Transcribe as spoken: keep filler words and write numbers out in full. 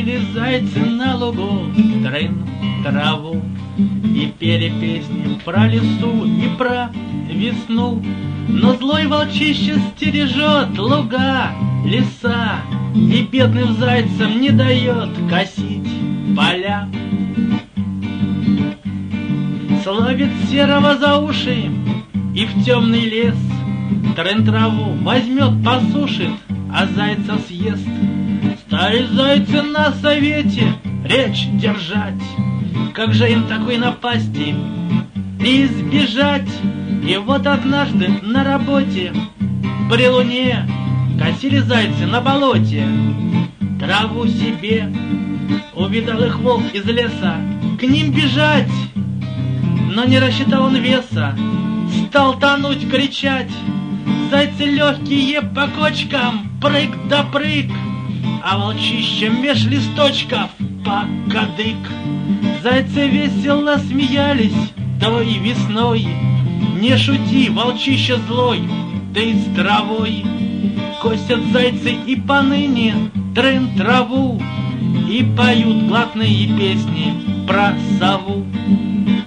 Косили зайцы на лугу трын траву и пели песни про лесу и про весну. Но злой волчище стережет луга, леса и бедным зайцам не дает косить поля. Словит серого за уши и в темный лес трын траву возьмет, посушит, а зайца съест. Стали зайцы на совете речь держать, как же им такой напасти избежать. И вот однажды на работе при луне косили зайцы на болоте траву себе. Увидал их волк из леса, к ним бежать, но не рассчитал он веса, стал тонуть, кричать. Зайцы легкие по кочкам, прыг да прыг, а волчище меж листочков покадык. Зайцы весело смеялись той весной. Не шути, волчище злой, ты с травой. Косят зайцы и поныне трын траву и поют глотные песни про сову.